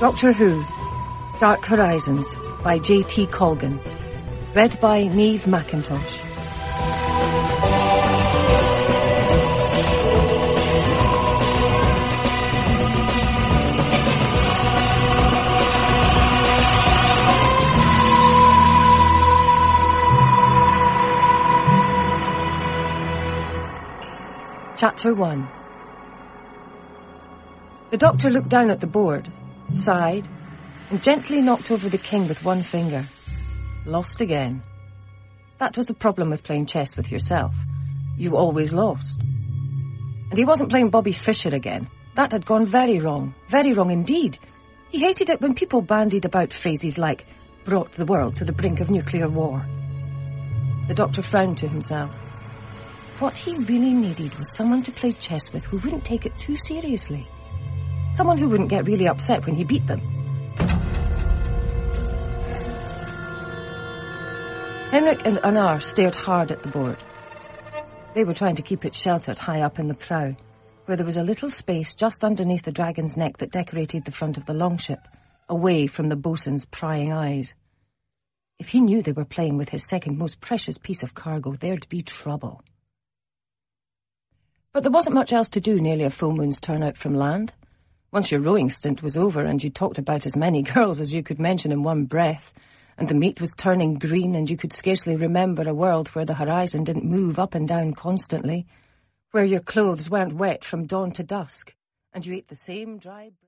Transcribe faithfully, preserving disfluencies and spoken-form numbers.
Doctor Who, Dark Horizons by J T Colgan. Read by Niamh Mackintosh. Chapter one. The Doctor looked down at the board, sighed, and gently knocked over the king with one finger. Lost again. That was the problem with playing chess with yourself. You always lost. And he wasn't playing Bobby Fischer again. That had gone very wrong, very wrong indeed. He hated it when people bandied about phrases like, brought the world to the brink of nuclear war. The Doctor frowned to himself. What he really needed was someone to play chess with who wouldn't take it too seriously. Someone who wouldn't get really upset when he beat them. Henrik and Anar stared hard at the board. They were trying to keep it sheltered high up in the prow, where there was a little space just underneath the dragon's neck that decorated the front of the longship, away from the bosun's prying eyes. If he knew they were playing with his second most precious piece of cargo, there'd be trouble. But there wasn't much else to do nearly a full moon's turn out from land. Once your rowing stint was over and you talked about as many girls as you could mention in one breath, and the meat was turning green and you could scarcely remember a world where the horizon didn't move up and down constantly, where your clothes weren't wet from dawn to dusk, and you ate the same dry...